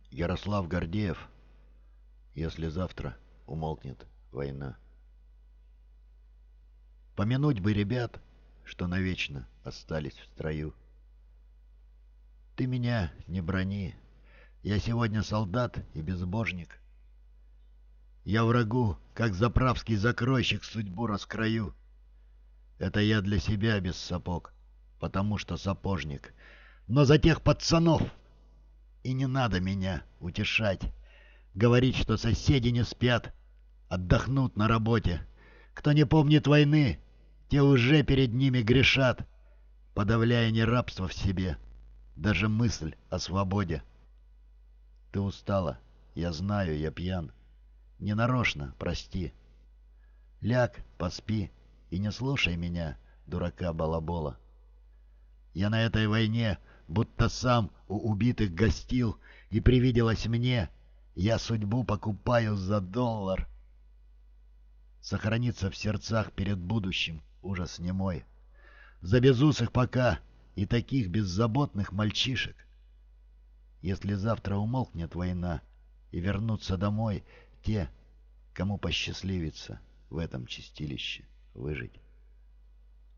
Ярослав Гордеев, если завтра умолкнет война. Помянуть бы ребят, что навечно остались в строю. Ты меня не брони, я сегодня солдат и безбожник. Я врагу, как заправский закройщик, судьбу раскрою. Это я для себя без сапог, потому что сапожник. Но за тех пацанов и не надо меня утешать. Говорить, что соседи не спят, отдохнут на работе. Кто не помнит войны, те уже перед ними грешат, подавляя нерабство в себе, даже мысль о свободе. Ты устала, я знаю, я пьян. Ненарочно, прости. Ляг, поспи и не слушай меня, дурака-балабола. Я на этой войне будто сам у убитых гостил, и привиделось мне, я судьбу покупаю за $1. Сохранится в сердцах перед будущим ужас немой. За безусых пока и таких беззаботных мальчишек. Если завтра умолкнет война и вернутся домой те, кому посчастливится в этом чистилище выжить.